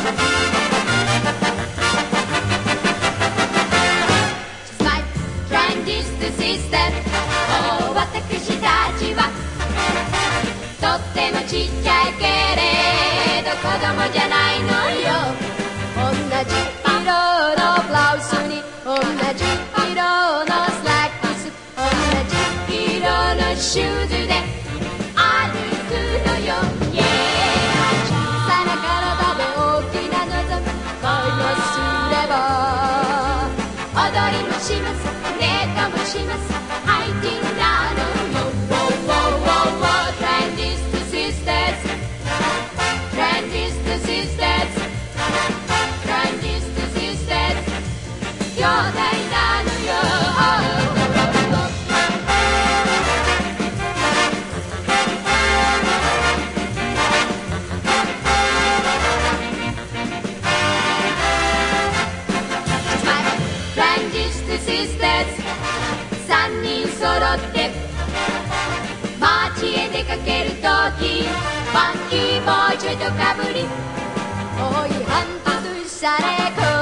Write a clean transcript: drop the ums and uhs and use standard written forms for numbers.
私たちはとってもちっちゃいけれど子供じゃないのよ。同じ色のブラウスに同じ色のスラックス、同じ色のシューズで歩くのよ。小さな体で大きな望み恋をすれば踊りもします、デートもします、ハイティーなのよ。兄弟なのよ。トランジスタシスターズ3人揃って街へ出かけるときファンキーボーイちょいとかぶりおいハントドゥシャレコ